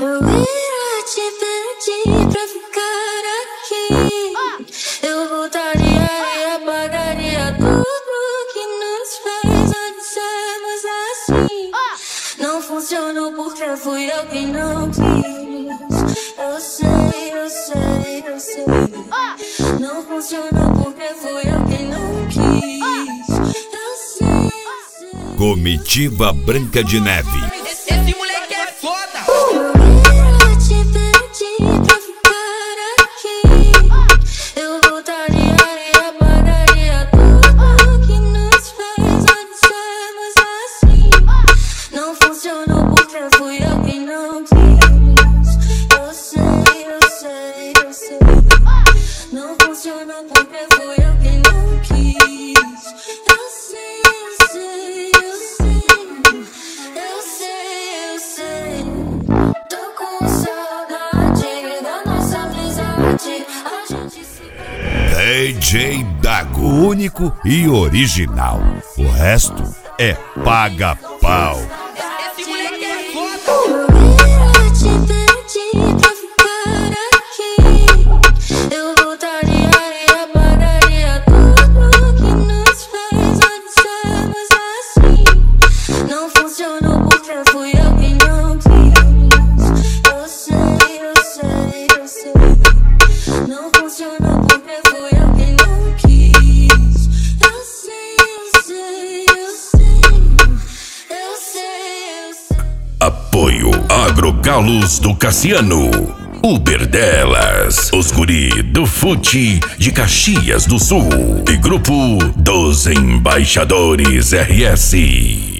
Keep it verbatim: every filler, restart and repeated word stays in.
Eu ia te pedir pra ficar aqui. Eu voltaria e apagaria tudo que nos fez antes sermos assim. Não funcionou porque fui eu quem não quis. Eu sei, eu sei, eu sei. Não funcionou porque fui eu quem não quis. Eu sei, eu sei. Comitiva Branca de Neve. Esse moleque é foda. Eu ia te pedir pra ficar aqui. Eu voltaria e apagaria tudo que nos fez antes sermos assim. Não funcionou porque fui eu quem não quis. Eu sei, eu sei, eu sei. Não funcionou porque fui eu quem não quis. Eu sei, eu sei, eu sei. Eu sei, eu sei. Tô com saudade da nossa amizade. A gente se... D J Dago, único e original. O resto é paga-pau. Esse moleque é foda. Eu ia te pedir pra ficar aqui. Eu voltaria e apagaria tudo que nos fez antes sermos assim. Não funcionou porque fui eu quem não quis. Eu sei, eu sei, eu sei. Não funcionou porque fui eu quem não quis. Eu sei, eu sei, eu sei. Eu sei, eu sei. Apoio Agrogalos do Cassiano, Uber delas, os guri do Fute de Caxias do Sul e Grupo dos Embaixadores R S.